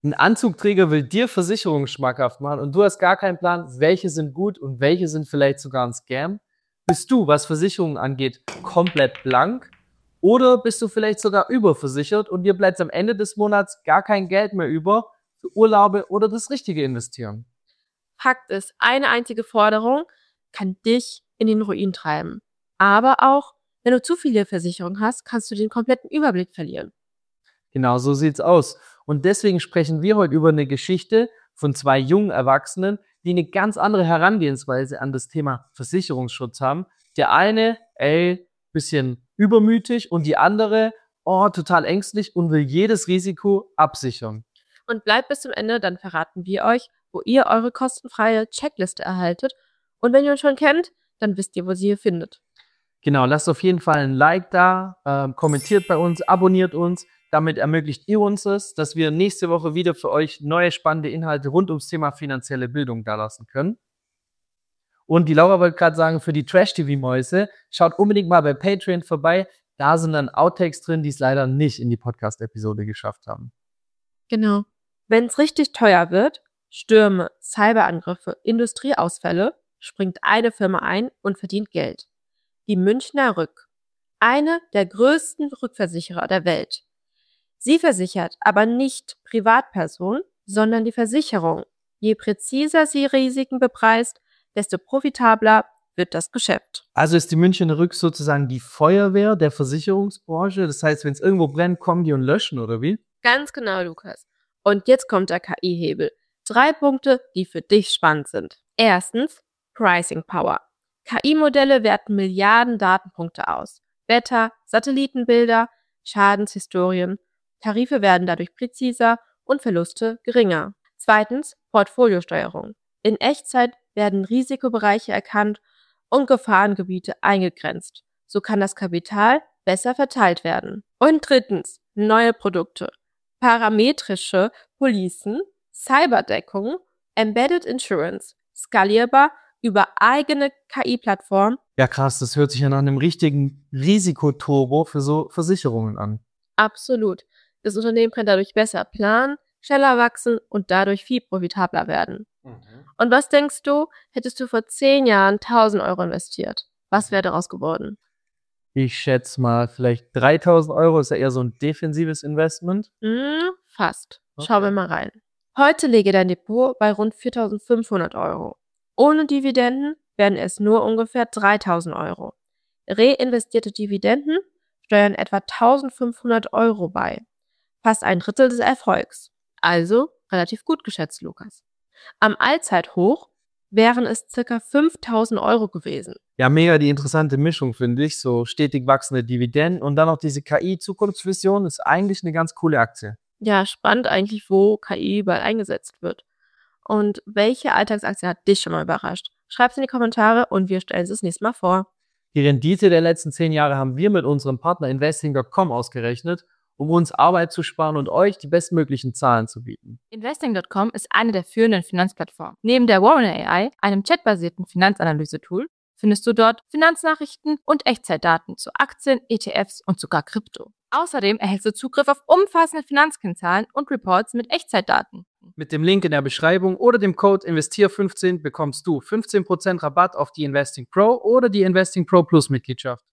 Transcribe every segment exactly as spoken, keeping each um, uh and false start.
Ein Anzugträger will dir Versicherungen schmackhaft machen und du hast gar keinen Plan, welche sind gut und welche sind vielleicht sogar ein Scam. Bist du, was Versicherungen angeht, komplett blank? Oder bist du vielleicht sogar überversichert und dir bleibt am Ende des Monats gar kein Geld mehr über für Urlaube oder das richtige Investieren? Fakt ist, eine einzige Forderung kann dich in den Ruin treiben. Aber auch, wenn du zu viele Versicherungen hast, kannst du den kompletten Überblick verlieren. Genau so sieht's aus. Und deswegen sprechen wir heute über eine Geschichte von zwei jungen Erwachsenen, die eine ganz andere Herangehensweise an das Thema Versicherungsschutz haben. Der eine, ey, bisschen übermütig und die andere, oh, total ängstlich und will jedes Risiko absichern. Und bleibt bis zum Ende, dann verraten wir euch, wo ihr eure kostenfreie Checkliste erhaltet. Und wenn ihr uns schon kennt, dann wisst ihr, wo sie ihr findet. Genau, lasst auf jeden Fall ein Like da, ähm, kommentiert bei uns, abonniert uns. Damit ermöglicht ihr uns es, dass wir nächste Woche wieder für euch neue spannende Inhalte rund ums Thema finanzielle Bildung dalassen können. Und die Laura wollte gerade sagen, für die Trash-T V-Mäuse, schaut unbedingt mal bei Patreon vorbei. Da sind dann Outtakes drin, die es leider nicht in die Podcast-Episode geschafft haben. Genau. Wenn es richtig teuer wird, Stürme, Cyberangriffe, Industrieausfälle, springt eine Firma ein und verdient Geld. Die Münchner Rück. Eine der größten Rückversicherer der Welt. Sie versichert aber nicht Privatpersonen, sondern die Versicherung. Je präziser sie Risiken bepreist, desto profitabler wird das Geschäft. Also ist die Münchner Rück sozusagen die Feuerwehr der Versicherungsbranche? Das heißt, wenn es irgendwo brennt, kommen die und löschen, oder wie? Ganz genau, Lukas. Und jetzt kommt der K I-Hebel. Drei Punkte, die für dich spannend sind. Erstens, Pricing Power. K I-Modelle werten Milliarden Datenpunkte aus. Wetter, Satellitenbilder, Schadenshistorien. Tarife werden dadurch präziser und Verluste geringer. Zweitens, Portfoliosteuerung. In Echtzeit werden Risikobereiche erkannt und Gefahrengebiete eingegrenzt. So kann das Kapital besser verteilt werden. Und drittens, neue Produkte. Parametrische Policen, Cyberdeckung, Embedded Insurance, skalierbar über eigene K I-Plattformen. Ja krass, das hört sich ja nach einem richtigen Risikoturbo für so Versicherungen an. Absolut. Das Unternehmen kann dadurch besser planen, schneller wachsen und dadurch viel profitabler werden. Mhm. Und was denkst du, hättest du vor zehn Jahren tausend Euro investiert? Was wäre daraus geworden? Ich schätze mal, vielleicht dreitausend Euro ist ja eher so ein defensives Investment. Hm, fast. Okay. Schauen wir mal rein. Heute lege dein Depot bei rund viertausendfünfhundert Euro. Ohne Dividenden wären es nur ungefähr dreitausend Euro. Reinvestierte Dividenden steuern etwa eintausendfünfhundert Euro bei. Fast ein Drittel des Erfolgs. Also relativ gut geschätzt, Lukas. Am Allzeithoch wären es ca. fünftausend Euro gewesen. Ja, mega die interessante Mischung, finde ich. So stetig wachsende Dividenden und dann noch diese K I-Zukunftsvision ist eigentlich eine ganz coole Aktie. Ja, spannend eigentlich, wo K I überall eingesetzt wird. Und welche Alltagsaktie hat dich schon mal überrascht? Schreib's in die Kommentare und wir stellen es das nächste Mal vor. Die Rendite der letzten zehn Jahre haben wir mit unserem Partner Investing Punkt com ausgerechnet, um uns Arbeit zu sparen und euch die bestmöglichen Zahlen zu bieten. Investing Punkt com ist eine der führenden Finanzplattformen. Neben der Warren A I, einem chatbasierten Finanzanalyse-Tool, findest du dort Finanznachrichten und Echtzeitdaten zu Aktien, E T Fs und sogar Krypto. Außerdem erhältst du Zugriff auf umfassende Finanzkennzahlen und Reports mit Echtzeitdaten. Mit dem Link in der Beschreibung oder dem Code investier fünfzehn bekommst du fünfzehn Prozent Rabatt auf die Investing Pro oder die Investing Pro Plus Mitgliedschaft.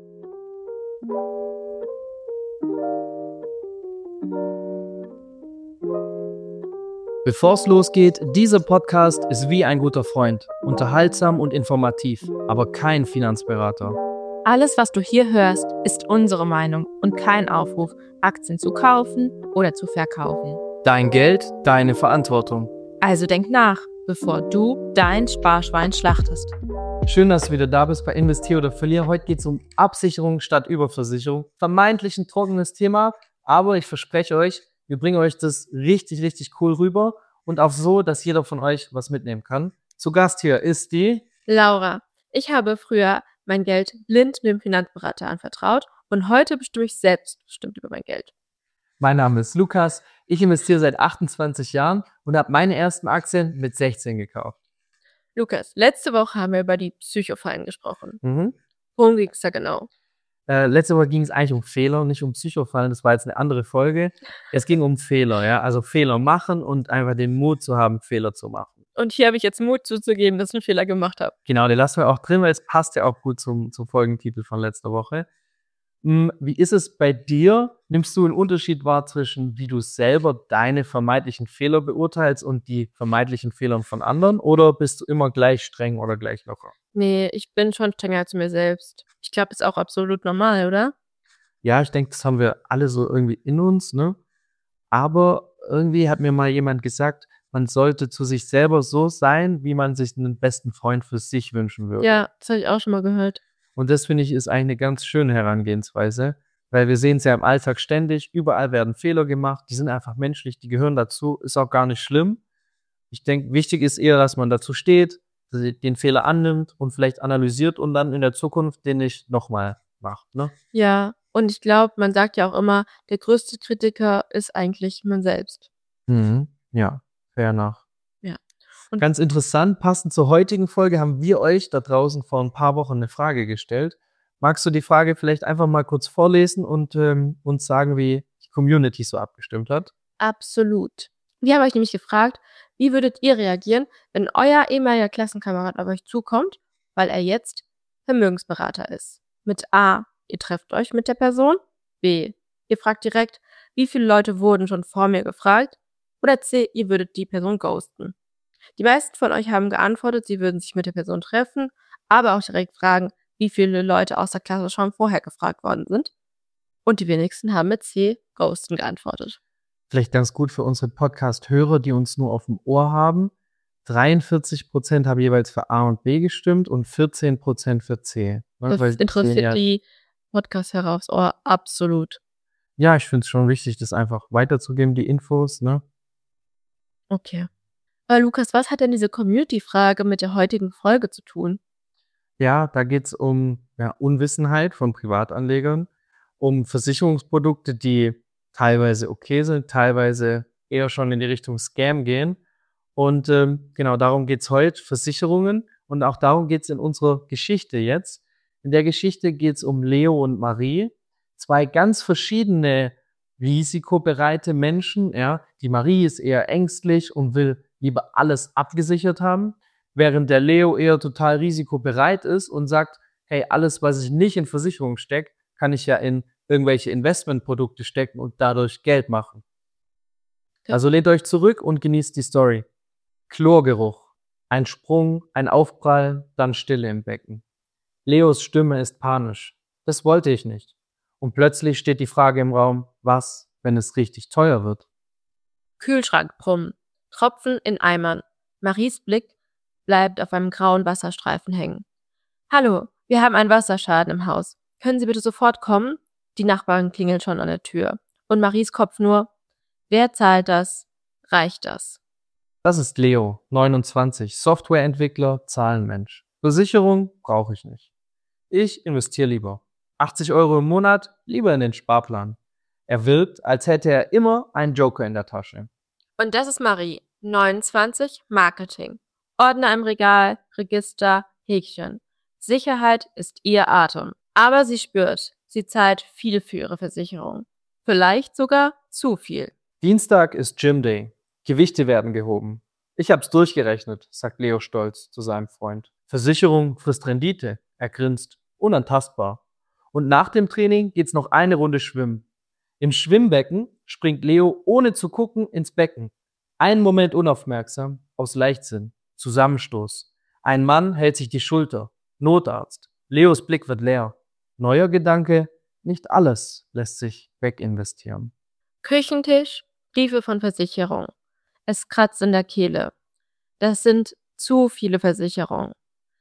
Bevor es losgeht, dieser Podcast ist wie ein guter Freund, unterhaltsam und informativ, aber kein Finanzberater. Alles, was du hier hörst, ist unsere Meinung und kein Aufruf, Aktien zu kaufen oder zu verkaufen. Dein Geld, deine Verantwortung. Also denk nach, bevor du dein Sparschwein schlachtest. Schön, dass du wieder da bist bei Investier oder Verlier. Heute geht es um Absicherung statt Überversicherung. Vermeintlich ein trockenes Thema, aber ich verspreche euch, wir bringen euch das richtig, richtig cool rüber und auch so, dass jeder von euch was mitnehmen kann. Zu Gast hier ist die Laura. Ich habe früher mein Geld blind dem Finanzberater anvertraut und heute bestimme ich selbstbestimmt über mein Geld. Mein Name ist Lukas. Ich investiere seit achtundzwanzig Jahren und habe meine ersten Aktien mit sechzehn gekauft. Lukas, letzte Woche haben wir über die Psychofallen gesprochen. Mhm. Worum ging es da genau? Äh, letzte Woche ging es eigentlich um Fehler, nicht um Psychofallen. Das war jetzt eine andere Folge. Es ging um Fehler, ja. Also Fehler machen und einfach den Mut zu haben, Fehler zu machen. Und hier habe ich jetzt Mut zuzugeben, dass ich einen Fehler gemacht habe. Genau, den lassen wir auch drin, weil es passt ja auch gut zum, zum Folgentitel von letzter Woche. Hm, Wie ist es bei dir? Nimmst du einen Unterschied wahr zwischen, wie du selber deine vermeintlichen Fehler beurteilst und die vermeintlichen Fehler von anderen? Oder bist du immer gleich streng oder gleich locker? Nee, ich bin schon strenger zu mir selbst. Ich glaube, ist auch absolut normal, oder? Ja, ich denke, das haben wir alle so irgendwie in uns, ne? Aber irgendwie hat mir mal jemand gesagt, man sollte zu sich selber so sein, wie man sich einen besten Freund für sich wünschen würde. Ja, das habe ich auch schon mal gehört. Und das, finde ich, ist eigentlich eine ganz schöne Herangehensweise, weil wir sehen es ja im Alltag ständig, überall werden Fehler gemacht, die sind einfach menschlich, die gehören dazu, ist auch gar nicht schlimm. Ich denke, wichtig ist eher, dass man dazu steht, den Fehler annimmt und vielleicht analysiert und dann in der Zukunft den nicht nochmal macht, ne? Ja, und ich glaube, man sagt ja auch immer, der größte Kritiker ist eigentlich man selbst. Mhm. Ja, fair enough. Ja. Und Ganz interessant, passend zur heutigen Folge haben wir euch da draußen vor ein paar Wochen eine Frage gestellt. Magst du die Frage vielleicht einfach mal kurz vorlesen und ähm, uns sagen, wie die Community so abgestimmt hat? absolut. Wir haben euch nämlich gefragt, wie würdet ihr reagieren, wenn euer ehemaliger Klassenkamerad auf euch zukommt, weil er jetzt Vermögensberater ist? Mit A, ihr trefft euch mit der Person. B, ihr fragt direkt, wie viele Leute wurden schon vor mir gefragt. Oder C, ihr würdet die Person ghosten. Die meisten von euch haben geantwortet, sie würden sich mit der Person treffen, aber auch direkt fragen, wie viele Leute aus der Klasse schon vorher gefragt worden sind. Und die wenigsten haben mit C, ghosten geantwortet. Vielleicht ganz gut für unsere Podcast-Hörer, die uns nur auf dem Ohr haben. dreiundvierzig Prozent haben jeweils für A und B gestimmt und vierzehn Prozent für C. Ne? Das Weil die interessiert sehen ja, die Podcast-Hörer aufs Ohr absolut. ja, ich finde es schon wichtig, das einfach weiterzugeben, die Infos, ne? Okay. Aber Lukas, was hat denn diese Community-Frage mit der heutigen Folge zu tun? Ja, da geht's um ja, Unwissenheit von Privatanlegern, um Versicherungsprodukte, die teilweise okay sind, teilweise eher schon in die Richtung Scam gehen. Und ähm, genau darum geht's heute, Versicherungen. Und auch darum geht's in unserer Geschichte jetzt. In der Geschichte geht's um Leo und Marie, zwei ganz verschiedene risikobereite Menschen. Ja, die Marie ist eher ängstlich und will lieber alles abgesichert haben, während der Leo eher total risikobereit ist und sagt, hey, alles, was ich nicht in Versicherung stecke, kann ich ja in irgendwelche Investmentprodukte stecken und dadurch Geld machen. Ja. Also lehnt euch zurück und genießt die Story. Chlorgeruch. Ein Sprung, ein Aufprall, dann Stille im Becken. Leos Stimme ist panisch. Das wollte ich nicht. Und plötzlich steht die Frage im Raum, was, wenn es richtig teuer wird? Kühlschrank brummen. Tropfen in Eimern. Maries Blick bleibt auf einem grauen Wasserstreifen hängen. Hallo, wir haben einen Wasserschaden im Haus. Können Sie bitte sofort kommen? Die Nachbarn klingeln schon an der Tür. Und Maries Kopf nur, wer zahlt das? Reicht das? Das ist Leo, neunundzwanzig, Softwareentwickler, Zahlenmensch. Versicherung brauche ich nicht. Ich investiere lieber. achtzig Euro im Monat, lieber in den Sparplan. Er wirkt, als hätte er immer einen Joker in der Tasche. Und das ist Marie, neunundzwanzig, Marketing. Ordner im Regal, Register, Häkchen. Sicherheit ist ihr Atem. Aber sie spürt, sie zahlt viel für ihre Versicherung. Vielleicht sogar zu viel. Dienstag ist Gym Day. Gewichte werden gehoben. Ich hab's durchgerechnet, sagt Leo stolz zu seinem Freund. Versicherung frisst Rendite. Er grinst. Unantastbar. Und nach dem Training geht's noch eine Runde schwimmen. Im Schwimmbecken springt Leo ohne zu gucken ins Becken. Einen Moment unaufmerksam, aus Leichtsinn. Zusammenstoß. Ein Mann hält sich die Schulter. Notarzt. Leos Blick wird leer. Neuer Gedanke, nicht alles lässt sich weginvestieren. Küchentisch, Briefe von Versicherung. Es kratzt in der Kehle. Das sind zu viele Versicherungen.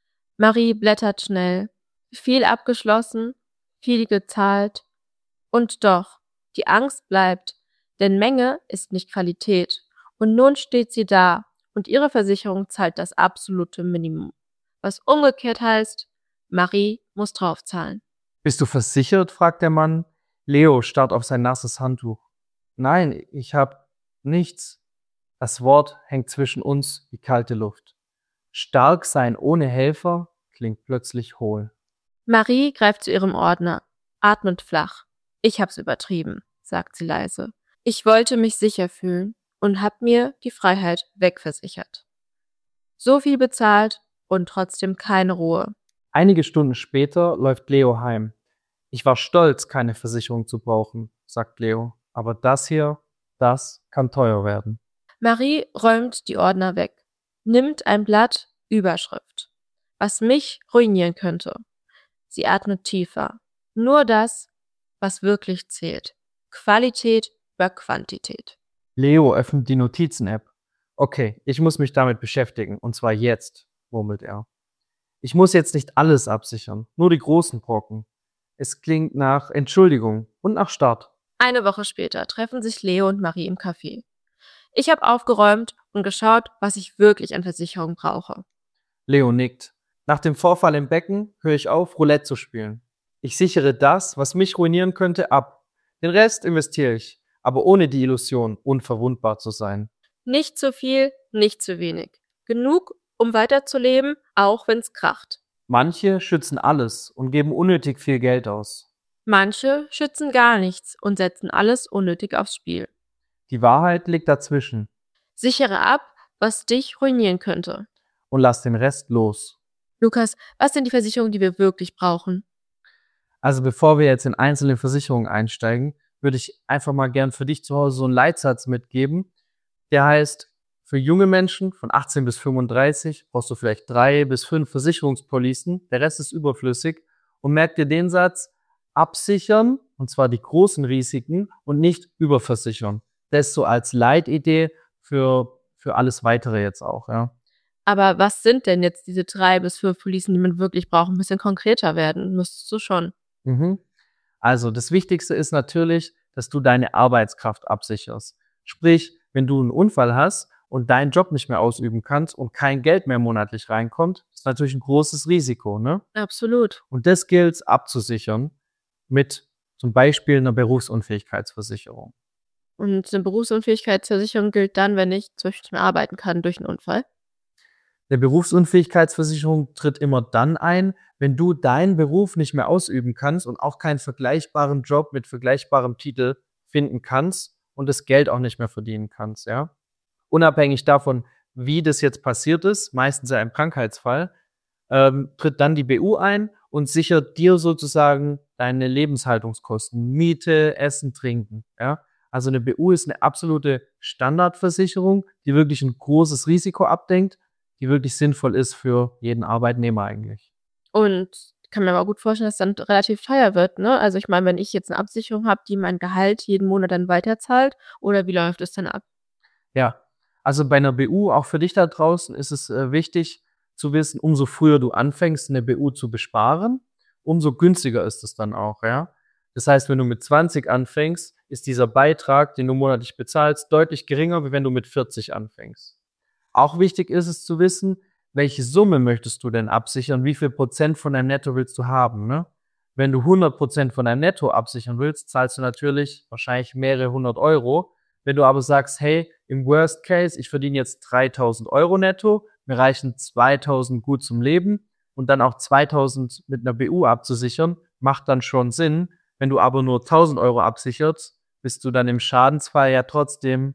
Marie blättert schnell. Viel abgeschlossen, viel gezahlt. Und doch, die Angst bleibt, denn Menge ist nicht Qualität. Und nun steht sie da und ihre Versicherung zahlt das absolute Minimum. Was umgekehrt heißt, Marie muss draufzahlen. Bist du versichert? Fragt der Mann. Leo starrt auf sein nasses Handtuch. Nein, ich hab nichts. Das Wort hängt zwischen uns wie kalte Luft. Stark sein ohne Helfer klingt plötzlich hohl. Marie greift zu ihrem Ordner. atmet flach. Ich hab's übertrieben, sagt sie leise. Ich wollte mich sicher fühlen und hab mir die Freiheit wegversichert. So viel bezahlt und trotzdem keine Ruhe. Einige Stunden später läuft Leo heim. Ich war stolz, keine Versicherung zu brauchen, sagt Leo. Aber das hier, das kann teuer werden. Marie räumt die Ordner weg, nimmt ein Blatt, Überschrift. Was mich ruinieren könnte. Sie atmet tiefer. Nur das, was wirklich zählt. Qualität über Quantität. Leo öffnet die Notizen-App. Okay, ich muss mich damit beschäftigen, und zwar jetzt, murmelt er. Ich muss jetzt nicht alles absichern, nur die großen Brocken. Es klingt nach Entschuldigung und nach Start. Eine Woche später treffen sich Leo und Marie im Café. Ich habe aufgeräumt und geschaut, was ich wirklich an Versicherung brauche. Leo nickt. Nach dem Vorfall im Becken höre ich auf, Roulette zu spielen. Ich sichere das, was mich ruinieren könnte, ab. Den Rest investiere ich, aber ohne die Illusion, unverwundbar zu sein. Nicht zu viel, nicht zu wenig. Genug, um weiterzuleben, auch wenn's kracht. Manche schützen alles und geben unnötig viel Geld aus. Manche schützen gar nichts und setzen alles unnötig aufs Spiel. Die Wahrheit liegt dazwischen. Sichere ab, was dich ruinieren könnte. Und lass den Rest los. Lukas, was sind die Versicherungen, die wir wirklich brauchen? Also bevor wir jetzt in einzelne Versicherungen einsteigen, würde ich einfach mal gern für dich zu Hause so einen Leitsatz mitgeben. Der heißt, für junge Menschen von achtzehn bis fünfunddreißig brauchst du vielleicht drei bis fünf Versicherungspolicen, der Rest ist überflüssig. Und merk dir den Satz, absichern, und zwar die großen Risiken und nicht überversichern. Das so als Leitidee für, für alles Weitere jetzt auch, ja. Aber was sind denn jetzt diese drei bis fünf Policen, die man wirklich braucht? Ein bisschen konkreter werden, müsstest du schon. Mhm. Also das Wichtigste ist natürlich, dass du deine Arbeitskraft absicherst. Sprich, wenn du einen Unfall hast und deinen Job nicht mehr ausüben kannst und kein Geld mehr monatlich reinkommt, ist natürlich ein großes Risiko, ne? Absolut. Und das gilt abzusichern mit zum Beispiel einer Berufsunfähigkeitsversicherung. Und eine Berufsunfähigkeitsversicherung gilt dann, wenn ich zum Beispiel nicht mehr arbeiten kann durch einen Unfall. Eine Berufsunfähigkeitsversicherung tritt immer dann ein, wenn du deinen Beruf nicht mehr ausüben kannst und auch keinen vergleichbaren Job mit vergleichbarem Titel finden kannst und das Geld auch nicht mehr verdienen kannst, ja. Unabhängig davon, wie das jetzt passiert ist, meistens ja im Krankheitsfall, ähm, tritt dann die B U ein und sichert dir sozusagen deine Lebenshaltungskosten, Miete, Essen, Trinken, ja. Also eine B U ist eine absolute Standardversicherung, die wirklich ein großes Risiko abdenkt, die wirklich sinnvoll ist für jeden Arbeitnehmer eigentlich. Und ich kann mir aber gut vorstellen, dass es dann relativ teuer wird, ne? Also ich meine, wenn ich jetzt eine Absicherung habe, die mein Gehalt jeden Monat dann weiterzahlt, oder wie läuft es dann ab? Ja, also bei einer B U, auch für dich da draußen, ist es äh, wichtig zu wissen, umso früher du anfängst, eine B U zu besparen, umso günstiger ist es dann auch, ja. Das heißt, wenn du mit zwanzig anfängst, ist dieser Beitrag, den du monatlich bezahlst, deutlich geringer, wie wenn du mit vierzig anfängst. Auch wichtig ist es zu wissen, welche Summe möchtest du denn absichern, wie viel Prozent von deinem Netto willst du haben, ne? Wenn du hundert Prozent von deinem Netto absichern willst, zahlst du natürlich wahrscheinlich mehrere hundert Euro. Wenn du aber sagst, hey, im Worst Case, ich verdiene jetzt dreitausend Euro netto, mir reichen zweitausend gut zum Leben und dann auch zweitausend mit einer B U abzusichern, macht dann schon Sinn. Wenn du aber nur tausend Euro absicherst, bist du dann im Schadensfall ja trotzdem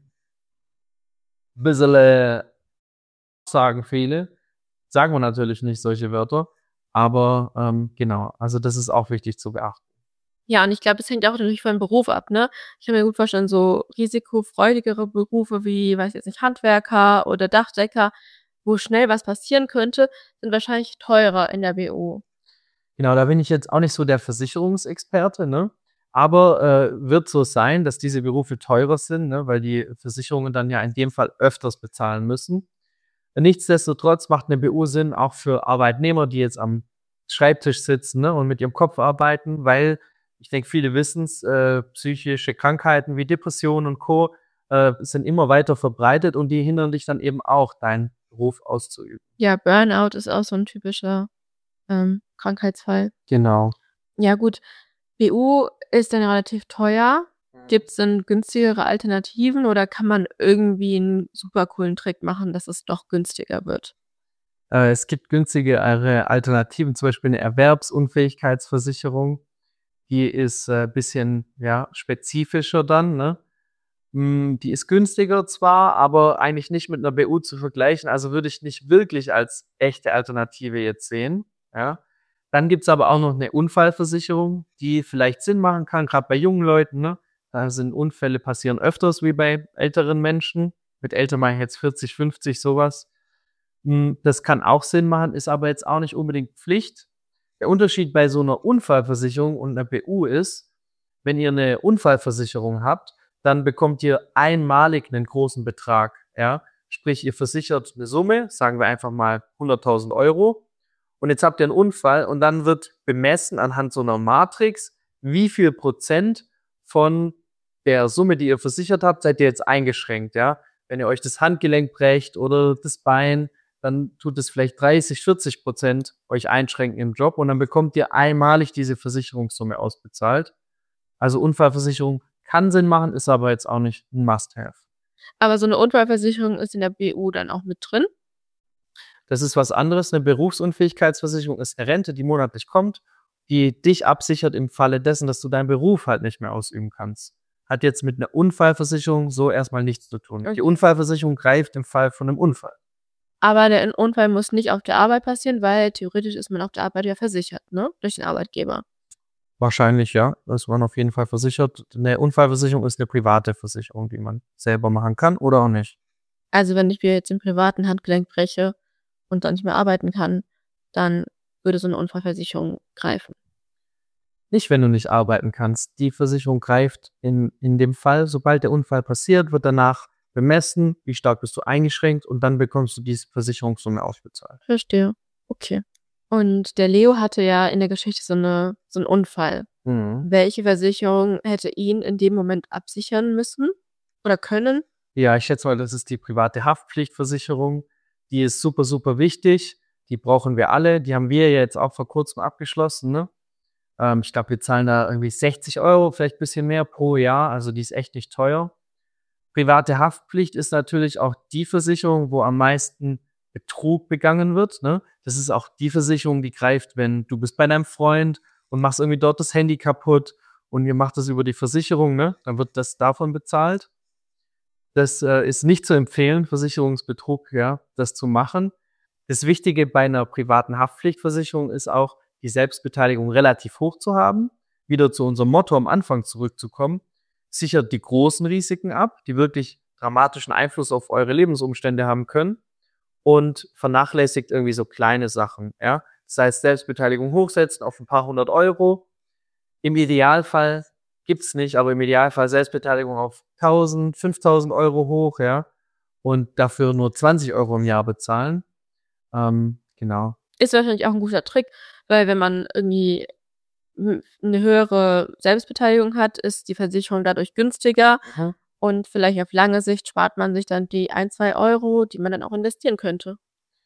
ein bisschen, äh, sagen viele, sagen wir natürlich nicht solche Wörter, aber ähm, genau, also das ist auch wichtig zu beachten. Ja, und ich glaube, es hängt auch natürlich von Beruf ab, ne? Ich kann mir gut vorstellen, so risikofreudigere Berufe wie, weiß ich jetzt nicht, Handwerker oder Dachdecker, wo schnell was passieren könnte, sind wahrscheinlich teurer in der B U. Genau, da bin ich jetzt auch nicht so der Versicherungsexperte, ne? Aber äh, wird so sein, dass diese Berufe teurer sind, ne? Weil die Versicherungen dann ja in dem Fall öfters bezahlen müssen. Nichtsdestotrotz macht eine B U Sinn, auch für Arbeitnehmer, die jetzt am Schreibtisch sitzen, ne, und mit ihrem Kopf arbeiten, weil ich denke, viele wissen es, äh, psychische Krankheiten wie Depressionen und Co. Äh, sind immer weiter verbreitet und die hindern dich dann eben auch, deinen Beruf auszuüben. Ja, Burnout ist auch so ein typischer ähm, Krankheitsfall. Genau. Ja gut, B U ist dann relativ teuer. Gibt es denn günstigere Alternativen oder kann man irgendwie einen super coolen Trick machen, dass es doch günstiger wird? Äh, es gibt günstigere Alternativen, zum Beispiel eine Erwerbsunfähigkeitsversicherung. Die ist ein äh, bisschen ja, spezifischer dann, ne? Die ist günstiger zwar, aber eigentlich nicht mit einer B U zu vergleichen. Also würde ich nicht wirklich als echte Alternative jetzt sehen. Ja. Dann gibt's aber auch noch eine Unfallversicherung, die vielleicht Sinn machen kann, gerade bei jungen Leuten. Ne? Da sind Unfälle passieren öfters wie bei älteren Menschen. Mit älter meine ich jetzt vierzig, fünfzig, sowas. Das kann auch Sinn machen, ist aber jetzt auch nicht unbedingt Pflicht. Der Unterschied bei so einer Unfallversicherung und einer B U ist, wenn ihr eine Unfallversicherung habt, dann bekommt ihr einmalig einen großen Betrag, ja. Sprich, ihr versichert eine Summe, sagen wir einfach mal hunderttausend Euro. Und jetzt habt ihr einen Unfall und dann wird bemessen anhand so einer Matrix, wie viel Prozent von der Summe, die ihr versichert habt, seid ihr jetzt eingeschränkt, ja. Wenn ihr euch das Handgelenk brecht oder das Bein, dann tut es vielleicht dreißig, vierzig Prozent euch einschränken im Job und dann bekommt ihr einmalig diese Versicherungssumme ausbezahlt. Also Unfallversicherung kann Sinn machen, ist aber jetzt auch nicht ein Must-Have. Aber so eine Unfallversicherung ist in der B U dann auch mit drin? Das ist was anderes. Eine Berufsunfähigkeitsversicherung ist eine Rente, die monatlich kommt, die dich absichert im Falle dessen, dass du deinen Beruf halt nicht mehr ausüben kannst. Hat jetzt mit einer Unfallversicherung so erstmal nichts zu tun. Okay. Die Unfallversicherung greift im Fall von einem Unfall. Aber der Unfall muss nicht auf der Arbeit passieren, weil theoretisch ist man auf der Arbeit ja versichert, ne? Durch den Arbeitgeber. Wahrscheinlich, ja. Da ist man auf jeden Fall versichert. Eine Unfallversicherung ist eine private Versicherung, die man selber machen kann oder auch nicht. Also wenn ich mir jetzt im privaten Handgelenk breche und dann nicht mehr arbeiten kann, dann würde so eine Unfallversicherung greifen. Nicht, wenn du nicht arbeiten kannst. Die Versicherung greift in, in dem Fall, sobald der Unfall passiert, wird danach bemessen, wie stark bist du eingeschränkt und dann bekommst du diese Versicherungssumme ausbezahlt. Verstehe. Okay. Und der Leo hatte ja in der Geschichte so eine so einen Unfall. Mhm. Welche Versicherung hätte ihn in dem Moment absichern müssen oder können? Ja, ich schätze mal, das ist die private Haftpflichtversicherung. Die ist super, super wichtig. Die brauchen wir alle. Die haben wir ja jetzt auch vor kurzem abgeschlossen. Ne? Ähm, ich glaube, wir zahlen da irgendwie sechzig Euro, vielleicht ein bisschen mehr pro Jahr. Also die ist echt nicht teuer. Private Haftpflicht ist natürlich auch die Versicherung, wo am meisten Betrug begangen wird. Ne? Das ist auch die Versicherung, die greift, wenn du bist bei deinem Freund und machst irgendwie dort das Handy kaputt und ihr macht das über die Versicherung, ne? Dann wird das davon bezahlt. Das äh, ist nicht zu empfehlen, Versicherungsbetrug, ja, das zu machen. Das Wichtige bei einer privaten Haftpflichtversicherung ist auch, die Selbstbeteiligung relativ hoch zu haben. Wieder zu unserem Motto am Anfang zurückzukommen. Sichert die großen Risiken ab, die wirklich dramatischen Einfluss auf eure Lebensumstände haben können und vernachlässigt irgendwie so kleine Sachen, ja. Das heißt, Selbstbeteiligung hochsetzen auf ein paar hundert Euro. Im Idealfall gibt's nicht, aber im Idealfall Selbstbeteiligung auf tausend, fünftausend Euro hoch, ja. Und dafür nur zwanzig Euro im Jahr bezahlen. Ähm, genau. Ist wahrscheinlich auch ein guter Trick, weil wenn man irgendwie eine höhere Selbstbeteiligung hat, ist die Versicherung dadurch günstiger. Mhm. Und vielleicht auf lange Sicht spart man sich dann die ein, zwei Euro, die man dann auch investieren könnte.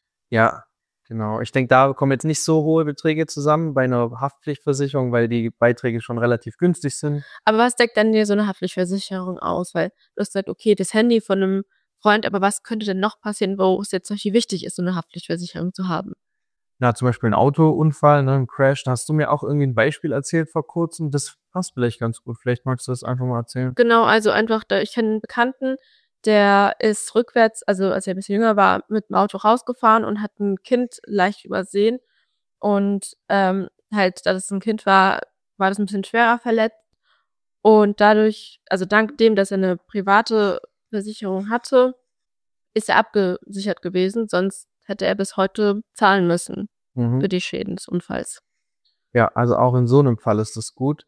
Ja, genau. Ich denke, da kommen jetzt nicht so hohe Beträge zusammen bei einer Haftpflichtversicherung, weil die Beiträge schon relativ günstig sind. Aber was deckt dann dir so eine Haftpflichtversicherung aus? Weil du hast gesagt, okay, das Handy von einem Freund, aber was könnte denn noch passieren, wo es jetzt zum Beispiel wichtig ist, so eine Haftpflichtversicherung zu haben? Na, zum Beispiel ein Autounfall, ne, ein Crash. Da hast du mir auch irgendwie ein Beispiel erzählt vor kurzem. Das passt vielleicht ganz gut. Vielleicht magst du das einfach mal erzählen. Genau, also einfach, da, ich kenne einen Bekannten, der ist rückwärts, also als er ein bisschen jünger war, mit dem Auto rausgefahren und hat ein Kind leicht übersehen. Und ähm, halt, da das ein Kind war, war das ein bisschen schwerer verletzt. Und dadurch, also dank dem, dass er eine private Versicherung hatte, ist er abgesichert gewesen. Sonst hätte er bis heute zahlen müssen Mhm. für die Schäden des Unfalls. Ja, also auch in so einem Fall ist das gut.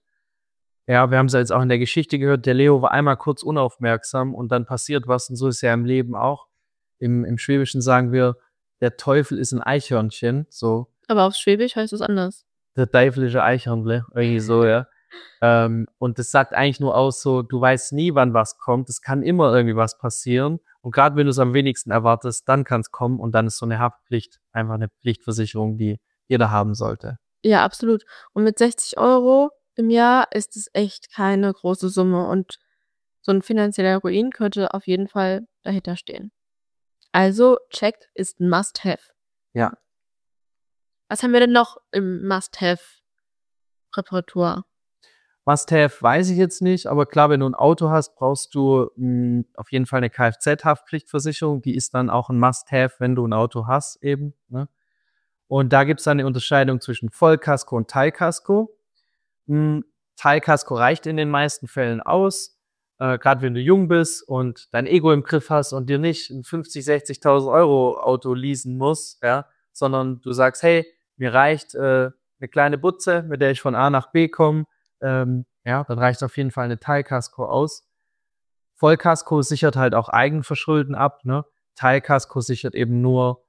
Ja, wir haben es ja jetzt auch in der Geschichte gehört, der Leo war einmal kurz unaufmerksam und dann passiert was und so ist ja im Leben auch. Im, im Schwäbischen sagen wir, der Teufel ist ein Eichhörnchen, so. Aber auf Schwäbisch heißt es anders. Der teuflische Eichhörnle, irgendwie so, ja. Ähm, und das sagt eigentlich nur aus so, du weißt nie, wann was kommt, es kann immer irgendwie was passieren und gerade wenn du es am wenigsten erwartest, dann kann es kommen und dann ist so eine Haftpflicht einfach eine Pflichtversicherung, die jeder haben sollte. Ja, absolut. Und mit sechzig Euro im Jahr ist es echt keine große Summe und so ein finanzieller Ruin könnte auf jeden Fall dahinter stehen. Also, checkt ist ein Must-Have. Ja. Was haben wir denn noch im Must-Have-Repertoire? Must-have weiß ich jetzt nicht, aber klar, wenn du ein Auto hast, brauchst du mh, auf jeden Fall eine Kfz-Haftpflichtversicherung. Die ist dann auch ein Must-have, wenn du ein Auto hast eben. Ne? Und da gibt es dann eine Unterscheidung zwischen Vollkasko und Teilkasko. Mh, Teilkasko reicht in den meisten Fällen aus, äh, gerade wenn du jung bist und dein Ego im Griff hast und dir nicht ein fünfzig-, sechzigtausend Euro Auto leasen musst, ja, sondern du sagst, hey, mir reicht äh, eine kleine Butze, mit der ich von A nach B komme, ähm, ja, dann reicht auf jeden Fall eine Teilkasko aus. Vollkasko sichert halt auch Eigenverschulden ab, ne? Teilkasko sichert eben nur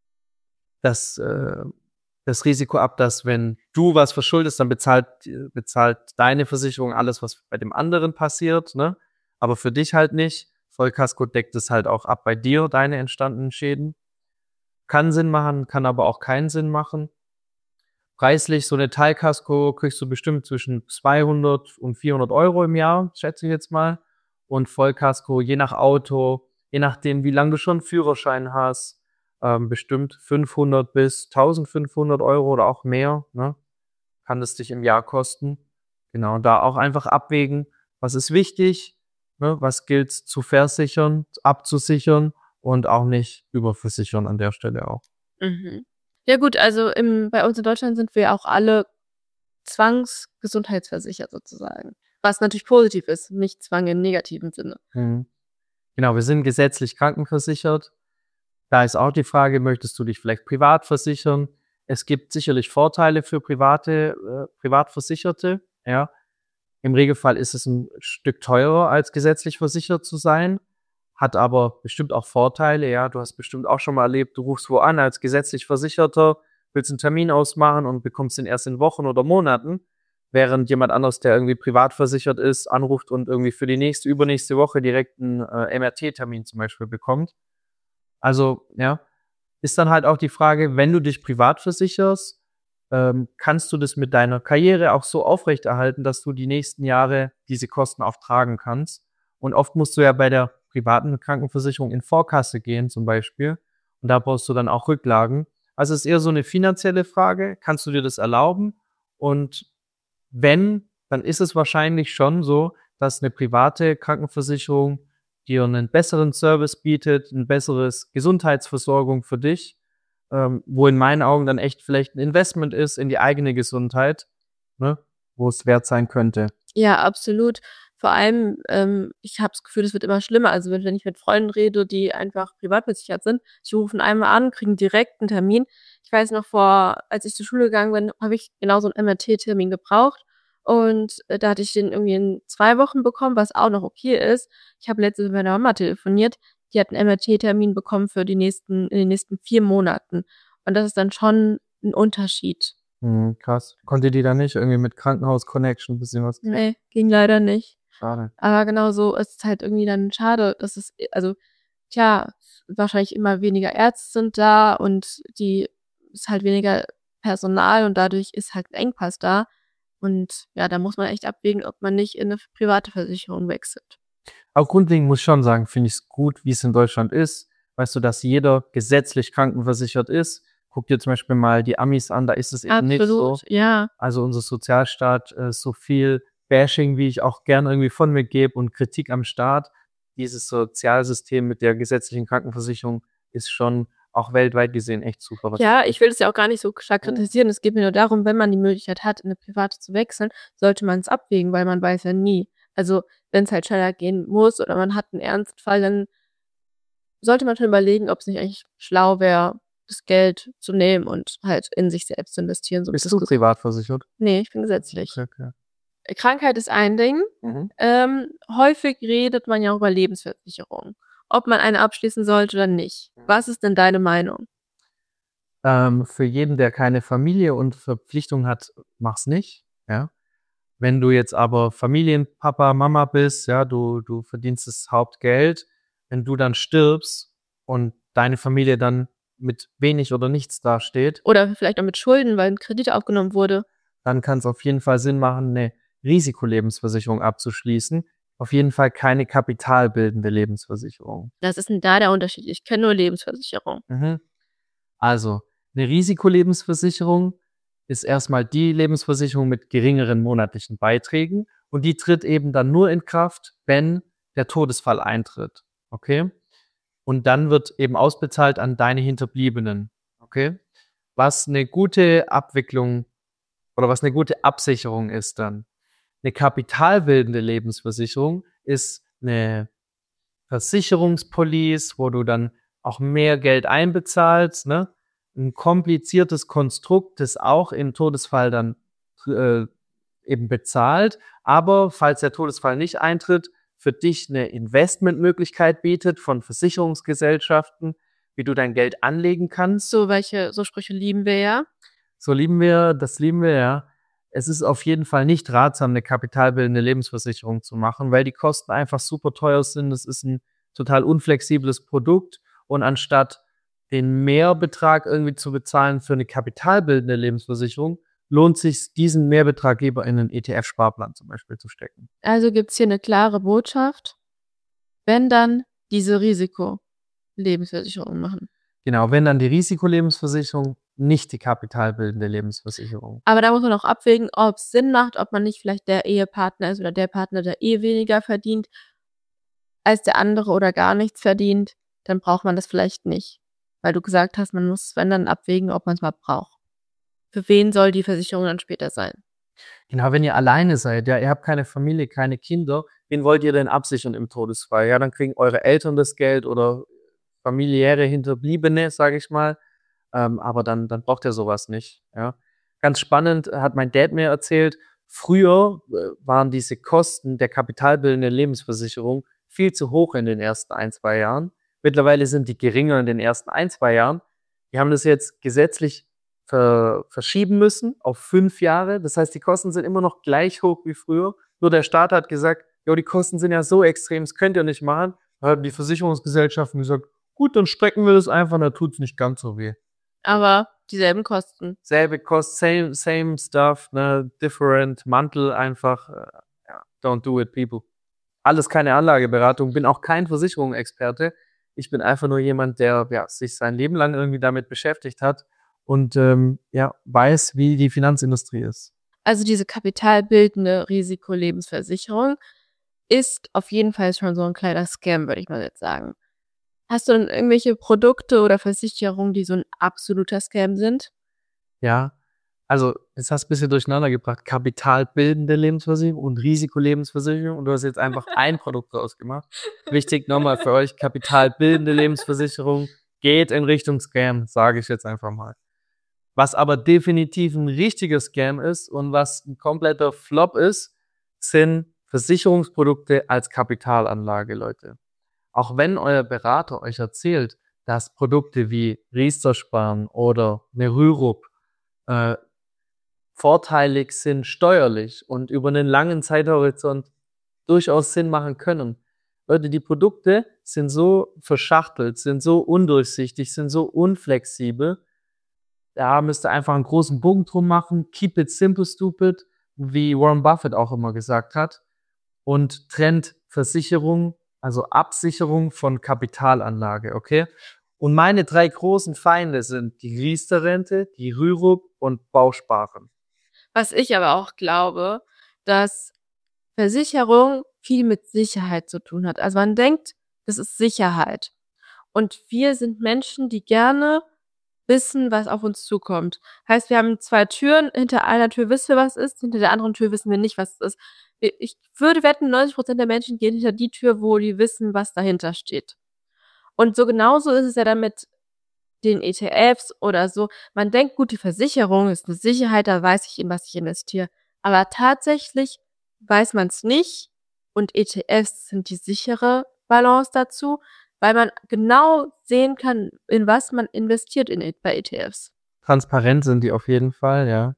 das, äh, das Risiko ab, dass wenn du was verschuldest, dann bezahlt, bezahlt deine Versicherung alles, was bei dem anderen passiert, ne? Aber für dich halt nicht. Vollkasko deckt es halt auch ab bei dir, deine entstandenen Schäden. Kann Sinn machen, kann aber auch keinen Sinn machen. Preislich, so eine Teilkasko kriegst du bestimmt zwischen zweihundert und vierhundert Euro im Jahr, schätze ich jetzt mal. Und Vollkasko, je nach Auto, je nachdem, wie lange du schon einen Führerschein hast, ähm, bestimmt fünfhundert bis eintausendfünfhundert Euro oder auch mehr, ne? Kann das dich im Jahr kosten. Genau, da auch einfach abwägen, was ist wichtig, ne? Was gilt zu versichern, abzusichern und auch nicht überversichern an der Stelle auch. Mhm. Ja gut, also im, bei uns in Deutschland sind wir auch alle zwangsgesundheitsversichert sozusagen. Was natürlich positiv ist, nicht Zwang im negativen Sinne. Mhm. Genau, wir sind gesetzlich krankenversichert. Da ist auch die Frage, möchtest du dich vielleicht privat versichern? Es gibt sicherlich Vorteile für private, äh, Privatversicherte. Ja. Im Regelfall ist es ein Stück teurer, als gesetzlich versichert zu sein, hat aber bestimmt auch Vorteile. Ja, du hast bestimmt auch schon mal erlebt, du rufst wo an als gesetzlich Versicherter, willst einen Termin ausmachen und bekommst den erst in Wochen oder Monaten, während jemand anderes, der irgendwie privat versichert ist, anruft und irgendwie für die nächste, übernächste Woche direkt einen äh, M R T-Termin zum Beispiel bekommt. Also, ja, ist dann halt auch die Frage, wenn du dich privat versicherst, ähm, kannst du das mit deiner Karriere auch so aufrechterhalten, dass du die nächsten Jahre diese Kosten auch tragen kannst. Und oft musst du ja bei der privaten Krankenversicherung in Vorkasse gehen zum Beispiel. Und da brauchst du dann auch Rücklagen. Also es ist eher so eine finanzielle Frage. Kannst du dir das erlauben? Und wenn, dann ist es wahrscheinlich schon so, dass eine private Krankenversicherung dir einen besseren Service bietet, ein besseres Gesundheitsversorgung für dich, ähm, wo in meinen Augen dann echt vielleicht ein Investment ist in die eigene Gesundheit, ne, wo es wert sein könnte. Ja, absolut. Vor allem, ähm, ich habe das Gefühl, es wird immer schlimmer. Also wenn, wenn ich mit Freunden rede, die einfach privat versichert sind, die rufen einmal an, kriegen direkt einen Termin. Ich weiß noch, vor, als ich zur Schule gegangen bin, habe ich genau so einen M R T-Termin gebraucht. Und äh, da hatte ich den irgendwie in zwei Wochen bekommen, was auch noch okay ist. Ich habe letztens mit meiner Mama telefoniert. Die hat einen M R T-Termin bekommen für die nächsten, in den nächsten vier Monaten. Und das ist dann schon ein Unterschied. Hm, krass. Konnte die da nicht irgendwie mit Krankenhaus-Connection ein bisschen was? Nee, ging leider nicht. Schade. Aber genau so ist es halt irgendwie dann schade, dass es, also, tja, wahrscheinlich immer weniger Ärzte sind da und die ist halt weniger Personal und dadurch ist halt ein Engpass da. Und ja, da muss man echt abwägen, ob man nicht in eine private Versicherung wechselt. Auch grundlegend muss ich schon sagen, finde ich es gut, wie es in Deutschland ist. Weißt du, dass jeder gesetzlich krankenversichert ist. Guck dir zum Beispiel mal die Amis an, da ist es eben nicht so. Absolut, ja. Also unser Sozialstaat, äh, so viel Bashing, wie ich auch gerne irgendwie von mir gebe und Kritik am Staat. Dieses Sozialsystem mit der gesetzlichen Krankenversicherung ist schon auch weltweit gesehen echt super. was- Ja, ich will es ja auch gar nicht so stark kritisieren. Es geht mir nur darum, wenn man die Möglichkeit hat, in eine private zu wechseln, sollte man es abwägen, weil man weiß ja nie. Also wenn es halt schneller gehen muss oder man hat einen Ernstfall, dann sollte man schon überlegen, ob es nicht eigentlich schlau wäre, das Geld zu nehmen und halt in sich selbst zu investieren. So wie Bist das du gesagt- privat versichert? Nee, ich bin gesetzlich. Okay, okay. Krankheit ist ein Ding. Mhm. Ähm, häufig redet man ja auch über Lebensversicherung. Ob man eine abschließen sollte oder nicht. Was ist denn deine Meinung? Ähm, für jeden, der keine Familie und Verpflichtung hat, mach's nicht. Ja. Wenn du jetzt aber Familienpapa, Mama bist, ja, du, du verdienst das Hauptgeld, wenn du dann stirbst und deine Familie dann mit wenig oder nichts dasteht, Oder vielleicht auch mit Schulden, weil ein Kredit aufgenommen wurde. dann kann es auf jeden Fall Sinn machen, eine Risikolebensversicherung abzuschließen. Auf jeden Fall keine kapitalbildende Lebensversicherung. Was ist denn da der Unterschied? Ich kenne nur Lebensversicherung. Mhm. Also, eine Risikolebensversicherung ist erstmal die Lebensversicherung mit geringeren monatlichen Beiträgen und die tritt eben dann nur in Kraft, wenn der Todesfall eintritt. Okay? Und dann wird eben ausbezahlt an deine Hinterbliebenen. Okay? Was eine gute Abwicklung oder was eine gute Absicherung ist dann. Eine kapitalbildende Lebensversicherung ist eine Versicherungspolice, wo du dann auch mehr Geld einbezahlst, ne? Ein kompliziertes Konstrukt, das auch im Todesfall dann äh, eben bezahlt, aber falls der Todesfall nicht eintritt, für dich eine Investmentmöglichkeit bietet von Versicherungsgesellschaften, wie du dein Geld anlegen kannst. So welche, so Sprüche lieben wir ja. So lieben wir, das lieben wir ja. Es ist auf jeden Fall nicht ratsam, eine kapitalbildende Lebensversicherung zu machen, weil die Kosten einfach super teuer sind. Es ist ein total unflexibles Produkt und anstatt den Mehrbetrag irgendwie zu bezahlen für eine kapitalbildende Lebensversicherung, lohnt sich diesen Mehrbetrag lieber in einen E T F-Sparplan zum Beispiel zu stecken. Also gibt es hier eine klare Botschaft, wenn dann diese Risikolebensversicherung machen. Genau, wenn dann die Risikolebensversicherung, nicht die kapitalbildende Lebensversicherung. Aber da muss man auch abwägen, ob es Sinn macht, ob man nicht vielleicht der Ehepartner ist oder der Partner, der eh weniger verdient als der andere oder gar nichts verdient, dann braucht man das vielleicht nicht. Weil du gesagt hast, man muss wenn dann abwägen, ob man es mal braucht. Für wen soll die Versicherung dann später sein? Genau, wenn ihr alleine seid, ja, ihr habt keine Familie, keine Kinder, wen wollt ihr denn absichern im Todesfall? Ja, dann kriegen eure Eltern das Geld oder familiäre Hinterbliebene, sage ich mal. Ähm, aber dann, dann braucht ihr sowas nicht. Ja. Ganz spannend hat mein Dad mir erzählt, früher äh, waren diese Kosten der kapitalbildenden Lebensversicherung viel zu hoch in den ersten ein, zwei Jahren. Mittlerweile sind die geringer in den ersten ein, zwei Jahren. Die haben das jetzt gesetzlich ver- verschieben müssen auf fünf Jahre. Das heißt, die Kosten sind immer noch gleich hoch wie früher. Nur der Staat hat gesagt, jo, die Kosten sind ja so extrem, das könnt ihr nicht machen. Da haben die Versicherungsgesellschaften gesagt, gut, dann strecken wir das einfach, dann tut's nicht ganz so weh. Aber dieselben Kosten. Selbe Kost, same, same stuff, ne, different, Mantel einfach, äh, ja, don't do it, people. Alles keine Anlageberatung, bin auch kein Versicherungsexperte. Ich bin einfach nur jemand, der ja, sich sein Leben lang irgendwie damit beschäftigt hat und ähm, ja, weiß, wie die Finanzindustrie ist. Also diese kapitalbildende Risikolebensversicherung ist auf jeden Fall schon so ein kleiner Scam, würde ich mal jetzt sagen. Hast du denn irgendwelche Produkte oder Versicherungen, die so ein absoluter Scam sind? Ja, also jetzt hast du ein bisschen durcheinander gebracht. Kapitalbildende Lebensversicherung und Risikolebensversicherung und du hast jetzt einfach ein Produkt rausgemacht. Wichtig nochmal für euch, kapitalbildende Lebensversicherung geht in Richtung Scam, sage ich jetzt einfach mal. Was aber definitiv ein richtiger Scam ist und was ein kompletter Flop ist, sind Versicherungsprodukte als Kapitalanlage, Leute. Auch wenn euer Berater euch erzählt, dass Produkte wie Riester-Sparen oder eine Rürup äh, vorteilig sind steuerlich und über einen langen Zeithorizont durchaus Sinn machen können. Leute, die Produkte sind so verschachtelt, sind so undurchsichtig, sind so unflexibel. Da müsst ihr einfach einen großen Bogen drum machen. Keep it simple, stupid, wie Warren Buffett auch immer gesagt hat. Und trennt Versicherung, also Absicherung von Kapitalanlage, okay? Und meine drei großen Feinde sind die Riester-Rente, die Rürup und Bausparen. Was ich aber auch glaube, dass Versicherung viel mit Sicherheit zu tun hat. Also man denkt, das ist Sicherheit. Und wir sind Menschen, die gerne wissen, was auf uns zukommt. Heißt, wir haben zwei Türen, hinter einer Tür wissen wir, was ist, hinter der anderen Tür wissen wir nicht, was es ist. Ich würde wetten, neunzig Prozent der Menschen gehen hinter die Tür, wo die wissen, was dahinter steht. Und so genauso ist es ja dann mit den E T Fs oder so. Man denkt, gut, die Versicherung ist eine Sicherheit, da weiß ich, in was ich investiere. Aber tatsächlich weiß man es nicht und E T Fs sind die sichere Balance dazu, weil man genau sehen kann, in was man investiert in, bei E T Fs. Transparent sind die auf jeden Fall, ja.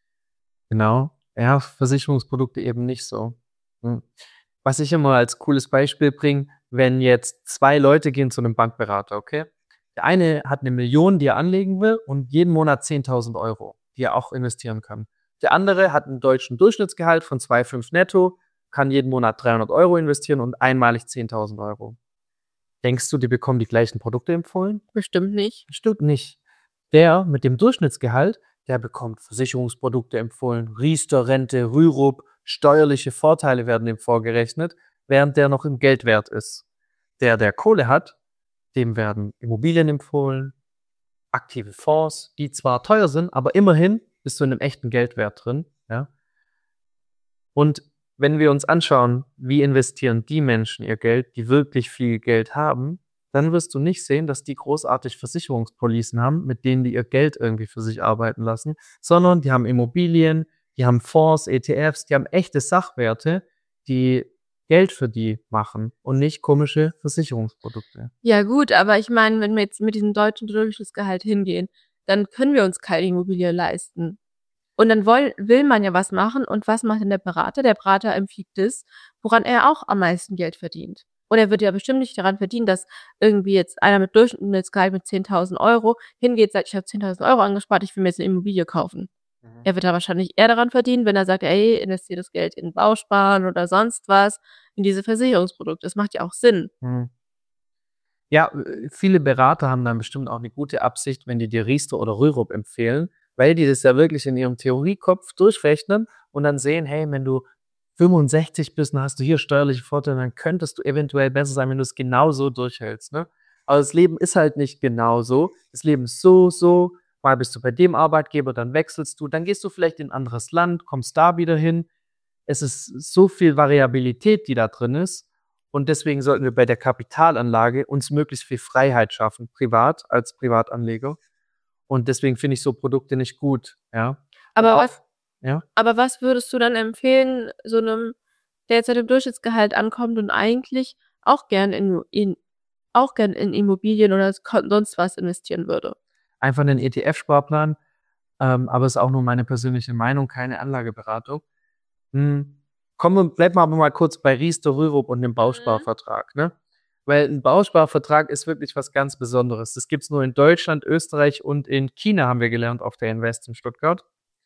Genau. Ja, Versicherungsprodukte eben nicht so. Hm. Was ich immer als cooles Beispiel bringe, wenn jetzt zwei Leute gehen zu einem Bankberater, okay? Der eine hat eine Million, die er anlegen will und jeden Monat zehntausend Euro, die er auch investieren kann. Der andere hat einen deutschen Durchschnittsgehalt von zwei Komma fünf netto, kann jeden Monat dreihundert Euro investieren und einmalig zehntausend Euro. Denkst du, die bekommen die gleichen Produkte empfohlen? Bestimmt nicht. Bestimmt nicht. Der mit dem Durchschnittsgehalt, der bekommt Versicherungsprodukte empfohlen, Riester-Rente, Rürup, steuerliche Vorteile werden ihm vorgerechnet, während der noch im Geldwert ist. Der, der Kohle hat, dem werden Immobilien empfohlen, aktive Fonds, die zwar teuer sind, aber immerhin bist du in einem echten Geldwert drin. Ja? Und wenn wir uns anschauen, wie investieren die Menschen ihr Geld, die wirklich viel Geld haben, dann wirst du nicht sehen, dass die großartig Versicherungspolicen haben, mit denen die ihr Geld irgendwie für sich arbeiten lassen, sondern die haben Immobilien, die haben Fonds, E T Fs, die haben echte Sachwerte, die Geld für die machen und nicht komische Versicherungsprodukte. Ja gut, aber ich meine, wenn wir jetzt mit diesem deutschen Durchschnittsgehalt hingehen, dann können wir uns keine Immobilie leisten. Und dann will, will man ja was machen. Und was macht denn der Berater? Der Berater empfiehlt das, woran er auch am meisten Geld verdient. Und er wird ja bestimmt nicht daran verdienen, dass irgendwie jetzt einer mit Durchschnittsgehalt mit zehntausend Euro hingeht, sagt, ich habe zehntausend Euro angespart, ich will mir jetzt eine Immobilie kaufen. Mhm. Er wird da wahrscheinlich eher daran verdienen, wenn er sagt, ey, investiere das Geld in Bausparen oder sonst was, in diese Versicherungsprodukte. Das macht ja auch Sinn. Mhm. Ja, viele Berater haben dann bestimmt auch eine gute Absicht, wenn die dir Riester oder Rürup empfehlen, weil die das ja wirklich in ihrem Theoriekopf durchrechnen und dann sehen, hey, wenn du fünfundsechzig bist, dann hast du hier steuerliche Vorteile, dann könntest du eventuell besser sein, wenn du es genauso durchhältst. Ne? Aber das Leben ist halt nicht genauso. Das Leben ist so, so. Mal bist du bei dem Arbeitgeber, dann wechselst du, dann gehst du vielleicht in ein anderes Land, kommst da wieder hin. Es ist so viel Variabilität, die da drin ist. Und deswegen sollten wir bei der Kapitalanlage uns möglichst viel Freiheit schaffen, privat als Privatanleger. Und deswegen finde ich so Produkte nicht gut. Ja. Aber auch, was, ja? aber was würdest du dann empfehlen, so einem, der jetzt mit dem Durchschnittsgehalt ankommt und eigentlich auch gern in, in, auch gern in Immobilien oder sonst was investieren würde? Einfach einen E T F-Sparplan, ähm, aber es ist auch nur meine persönliche Meinung, keine Anlageberatung. Hm. Kommen wir, bleiben wir aber mal kurz bei Riester, Rürup und dem Bausparvertrag, ne? Weil ein Bausparvertrag ist wirklich was ganz Besonderes. Das gibt es nur in Deutschland, Österreich und in China, haben wir gelernt auf der Invest in Stuttgart.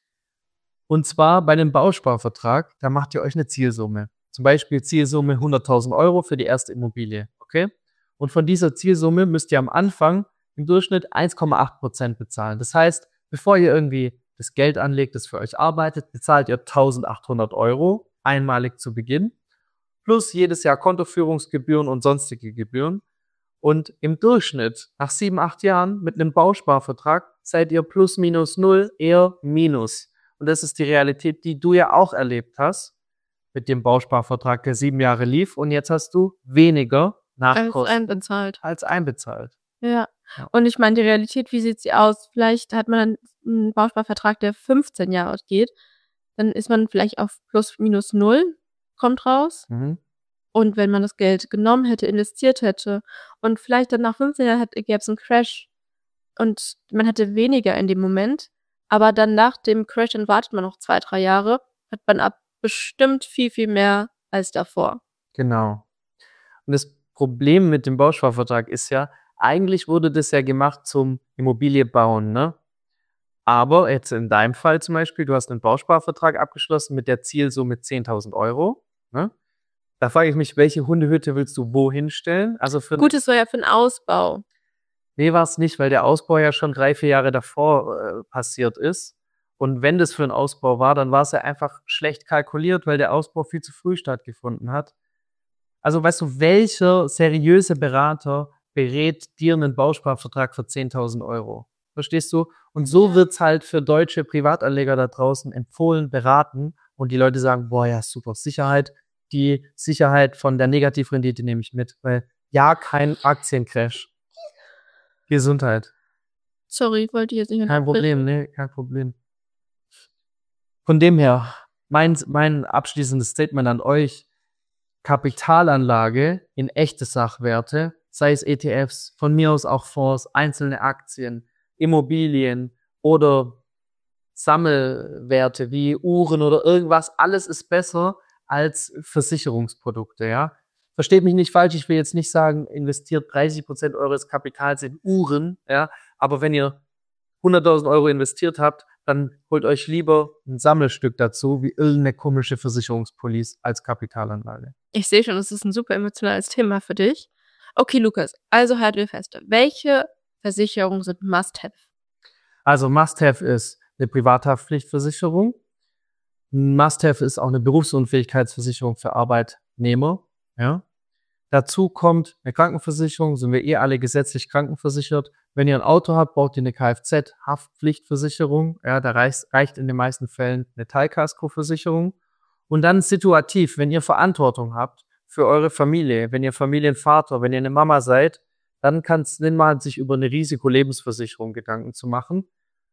Und zwar bei dem Bausparvertrag, da macht ihr euch eine Zielsumme. Zum Beispiel Zielsumme hunderttausend Euro für die erste Immobilie, okay? Und von dieser Zielsumme müsst ihr am Anfang im Durchschnitt eins Komma acht Prozent bezahlen. Das heißt, bevor ihr irgendwie das Geld anlegt, das für euch arbeitet, bezahlt ihr eintausendachthundert Euro einmalig zu Beginn, plus jedes Jahr Kontoführungsgebühren und sonstige Gebühren. Und im Durchschnitt, nach sieben, acht Jahren mit einem Bausparvertrag, seid ihr plus minus null, eher minus. Und das ist die Realität, die du ja auch erlebt hast mit dem Bausparvertrag, der sieben Jahre lief. Und jetzt hast du weniger Nachkosten als einbezahlt. Als einbezahlt. Ja. ja. Und ich meine, die Realität, wie sieht sie aus? Vielleicht hat man dann einen Bausparvertrag, der fünfzehn Jahre geht. Dann ist man vielleicht auf plus minus null, kommt raus. Mhm. Und wenn man das Geld genommen hätte, investiert hätte und vielleicht dann nach fünfzehn Jahren gäbe es einen Crash und man hätte weniger in dem Moment, aber dann nach dem Crash, dann wartet man noch zwei, drei Jahre, hat man ab bestimmt viel, viel mehr als davor. Genau. Und das Problem mit dem Bausparvertrag ist ja, eigentlich wurde das ja gemacht zum Immobilie bauen, ne? Aber jetzt in deinem Fall zum Beispiel, du hast einen Bausparvertrag abgeschlossen mit der Zielsumme zehntausend Euro. Ne? Da frage ich mich, welche Hundehütte willst du wo hinstellen? Also für Gut, es war ja für einen Ausbau. Nee, war es nicht, weil der Ausbau ja schon drei, vier Jahre davor äh, passiert ist. Und wenn das für einen Ausbau war, dann war es ja einfach schlecht kalkuliert, weil der Ausbau viel zu früh stattgefunden hat. Also weißt du, welcher seriöse Berater berät dir einen Bausparvertrag für zehntausend Euro? Verstehst du? Und so ja. wird's halt für deutsche Privatanleger da draußen empfohlen, beraten. Und die Leute sagen, boah, ja, super, Sicherheit. Die Sicherheit von der Negativrendite nehme ich mit. Weil ja, kein Aktiencrash. Gesundheit. Sorry, wollte ich jetzt nicht. Kein Problem, nee, kein Problem. Von dem her, mein, mein abschließendes Statement an euch. Kapitalanlage in echte Sachwerte, sei es E T Fs, von mir aus auch Fonds, einzelne Aktien, Immobilien oder Sammelwerte wie Uhren oder irgendwas, alles ist besser als Versicherungsprodukte, ja. Versteht mich nicht falsch, ich will jetzt nicht sagen, investiert dreißig Prozent eures Kapitals in Uhren, ja, aber wenn ihr hunderttausend Euro investiert habt, dann holt euch lieber ein Sammelstück dazu, wie irgendeine komische Versicherungspolice als Kapitalanlage. Ich sehe schon, das ist ein super emotionales Thema für dich. Okay, Lukas, also halten wir fest. Welche Versicherungen sind Must-Have? Also Must-Have ist eine Privathaftpflichtversicherung. Ein Must-have ist auch eine Berufsunfähigkeitsversicherung für Arbeitnehmer. Ja. Dazu kommt eine Krankenversicherung, sind wir eh alle gesetzlich krankenversichert. Wenn ihr ein Auto habt, braucht ihr eine Kfz-Haftpflichtversicherung. Ja, da reicht, reicht in den meisten Fällen eine Teilkaskoversicherung. Und dann situativ, wenn ihr Verantwortung habt für eure Familie, wenn ihr Familienvater, wenn ihr eine Mama seid, dann kann es Sinn machen, sich über eine Risikolebensversicherung Gedanken zu machen.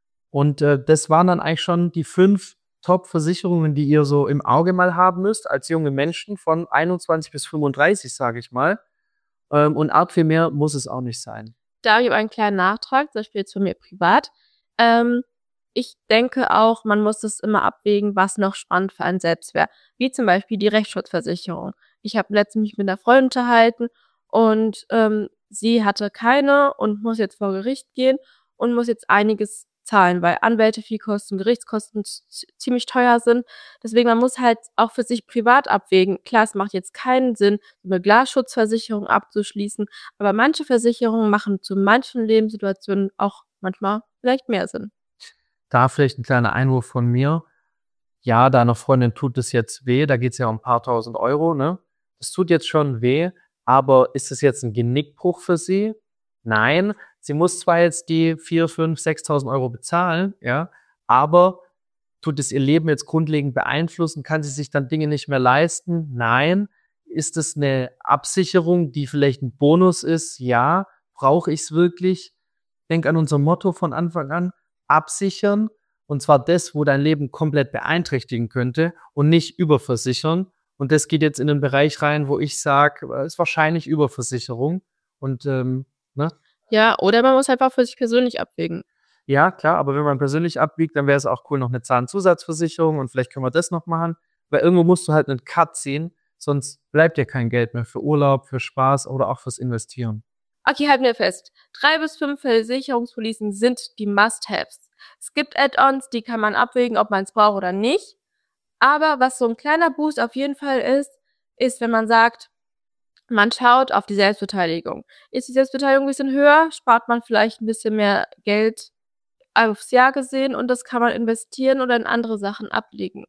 Und äh, das waren dann eigentlich schon die fünf Top-Versicherungen, die ihr so im Auge mal haben müsst, als junge Menschen von einundzwanzig bis fünfunddreißig, sage ich mal. Ähm, und arg viel mehr muss es auch nicht sein. Da habe ich aber einen kleinen Nachtrag, zum Beispiel jetzt von mir privat. Ähm, ich denke auch, man muss es immer abwägen, was noch spannend für einen selbst wäre. Wie zum Beispiel die Rechtsschutzversicherung. Ich habe letztens mich mit einer Freundin unterhalten und ähm, sie hatte keine und muss jetzt vor Gericht gehen und muss jetzt einiges zahlen, weil Anwälte viel kosten, Gerichtskosten z- ziemlich teuer sind. Deswegen, man muss halt auch für sich privat abwägen. Klar, es macht jetzt keinen Sinn, so eine Glasschutzversicherung abzuschließen, aber manche Versicherungen machen zu manchen Lebenssituationen auch manchmal vielleicht mehr Sinn. Da vielleicht ein kleiner Einwurf von mir. Ja, deiner Freundin tut es jetzt weh, da geht es ja um ein paar tausend Euro, ne? Das tut jetzt schon weh, aber ist es jetzt ein Genickbruch für sie? Nein, sie muss zwar jetzt die viertausend, fünftausend, sechstausend Euro bezahlen, ja, aber tut es ihr Leben jetzt grundlegend beeinflussen? Kann sie sich dann Dinge nicht mehr leisten? Nein. Ist es eine Absicherung, die vielleicht ein Bonus ist? Ja. Brauche ich es wirklich? Denk an unser Motto von Anfang an, absichern, und zwar das, wo dein Leben komplett beeinträchtigen könnte und nicht überversichern. Und das geht jetzt in den Bereich rein, wo ich sage, ist wahrscheinlich Überversicherung. Und ähm, ne? Ja, oder man muss einfach für sich persönlich abwägen. Ja, klar, aber wenn man persönlich abwiegt, dann wäre es auch cool, noch eine Zahnzusatzversicherung, und vielleicht können wir das noch machen, weil irgendwo musst du halt einen Cut ziehen, sonst bleibt dir kein Geld mehr für Urlaub, für Spaß oder auch fürs Investieren. Okay, halten wir fest. Drei bis fünf Versicherungspolicen sind die Must-Haves. Es gibt Add-ons, die kann man abwägen, ob man es braucht oder nicht. Aber was so ein kleiner Boost auf jeden Fall ist, ist, wenn man sagt, man schaut auf die Selbstbeteiligung. Ist die Selbstbeteiligung ein bisschen höher, spart man vielleicht ein bisschen mehr Geld aufs Jahr gesehen und das kann man investieren oder in andere Sachen ablegen.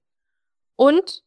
Und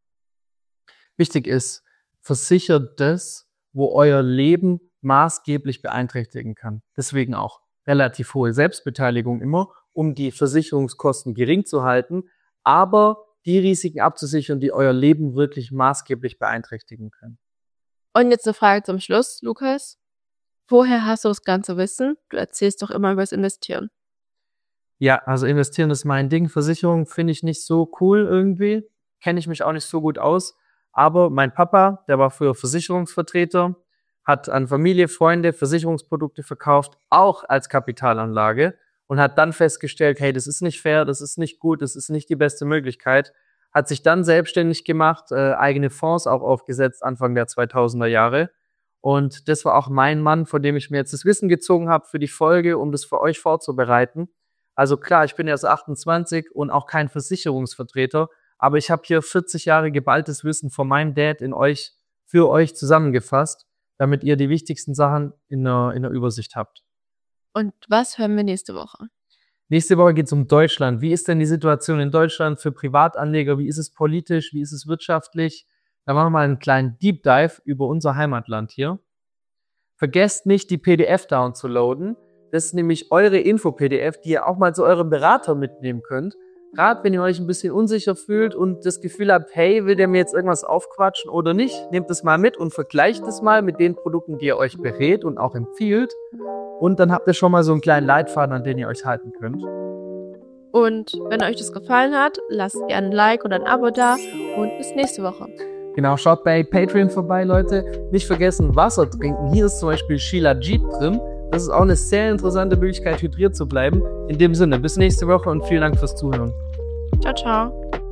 Wichtig ist, versichert das, wo euer Leben maßgeblich beeinträchtigen kann. Deswegen auch relativ hohe Selbstbeteiligung immer, um die Versicherungskosten gering zu halten, aber die Risiken abzusichern, die euer Leben wirklich maßgeblich beeinträchtigen können. Und jetzt eine Frage zum Schluss, Lukas. Woher hast du das ganze Wissen? Du erzählst doch immer über das Investieren. Ja, also investieren ist mein Ding. Versicherung finde ich nicht so cool irgendwie. Kenne ich mich auch nicht so gut aus. Aber mein Papa, der war früher Versicherungsvertreter, hat an Familie, Freunde Versicherungsprodukte verkauft, auch als Kapitalanlage, und hat dann festgestellt, hey, das ist nicht fair, das ist nicht gut, das ist nicht die beste Möglichkeit. Hat sich dann selbstständig gemacht, äh, eigene Fonds auch aufgesetzt, Anfang der zweitausender Jahre. Und das war auch mein Mann, von dem ich mir jetzt das Wissen gezogen habe für die Folge, um das für euch vorzubereiten. Also klar, ich bin erst achtundzwanzig und auch kein Versicherungsvertreter, aber ich habe hier vierzig Jahre geballtes Wissen von meinem Dad in euch, für euch zusammengefasst, damit ihr die wichtigsten Sachen in der, in der Übersicht habt. Und was hören wir nächste Woche? Nächste Woche geht es um Deutschland. Wie ist denn die Situation in Deutschland für Privatanleger? Wie ist es politisch? Wie ist es wirtschaftlich? Da machen wir mal einen kleinen Deep Dive über unser Heimatland hier. Vergesst nicht, die P D F downzuladen. Das ist nämlich eure Info-P D F, die ihr auch mal zu eurem Berater mitnehmen könnt. Gerade wenn ihr euch ein bisschen unsicher fühlt und das Gefühl habt, hey, will der mir jetzt irgendwas aufquatschen oder nicht, nehmt es mal mit und vergleicht es mal mit den Produkten, die ihr euch berät und auch empfiehlt. Und dann habt ihr schon mal so einen kleinen Leitfaden, an den ihr euch halten könnt. Und wenn euch das gefallen hat, lasst gerne ein Like oder ein Abo da und bis nächste Woche. Genau, schaut bei Patreon vorbei, Leute. Nicht vergessen, Wasser trinken. Hier ist zum Beispiel Shilajit drin. Das ist auch eine sehr interessante Möglichkeit, hydriert zu bleiben. In dem Sinne, bis nächste Woche und vielen Dank fürs Zuhören. Ciao, ciao.